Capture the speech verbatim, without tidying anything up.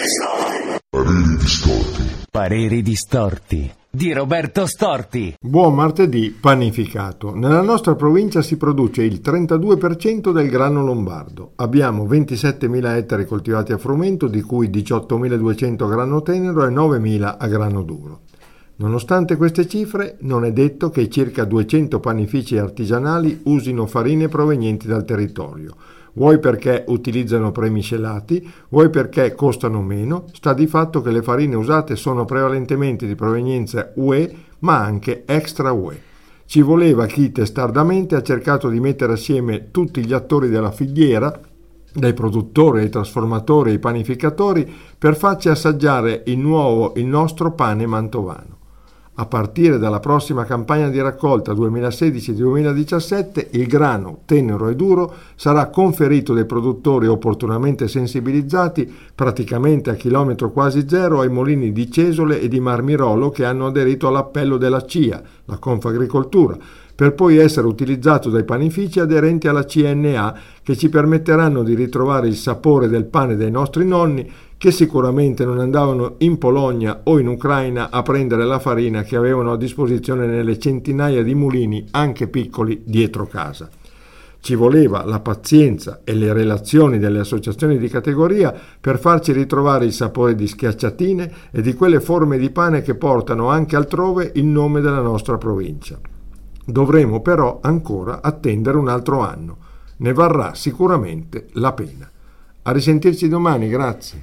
Pareri distorti. Pareri distorti di Roberto Storti. Buon martedì panificato. Nella nostra provincia si produce il trentadue per cento del grano lombardo. Abbiamo ventisettemila ettari coltivati a frumento, di cui diciottomiladuecento a grano tenero e novemila a grano duro. Nonostante queste cifre, non è detto che i circa duecento panifici artigianali usino farine provenienti dal territorio. Vuoi perché utilizzano premiscelati, vuoi perché costano meno, sta di fatto che le farine usate sono prevalentemente di provenienza U E, ma anche extra U E. Ci voleva chi testardamente ha cercato di mettere assieme tutti gli attori della filiera, dai produttori ai trasformatori ai panificatori, per farci assaggiare il nuovo, il nostro pane mantovano. A partire dalla prossima campagna di raccolta duemilasedici duemiladiciassette, il grano tenero e duro sarà conferito dai produttori opportunamente sensibilizzati, praticamente a chilometro quasi zero, ai mulini di Cesole e di Marmirolo che hanno aderito all'appello della C I A, la Confagricoltura, per poi essere utilizzato dai panifici aderenti alla C N A, che ci permetteranno di ritrovare il sapore del pane dei nostri nonni, che sicuramente non andavano in Polonia o in Ucraina a prendere la farina che avevano a disposizione nelle centinaia di mulini, anche piccoli, dietro casa. Ci voleva la pazienza e le relazioni delle associazioni di categoria per farci ritrovare il sapore di schiacciatine e di quelle forme di pane che portano anche altrove il nome della nostra provincia. Dovremo però ancora attendere un altro anno. Ne varrà sicuramente la pena. A risentirci domani, grazie.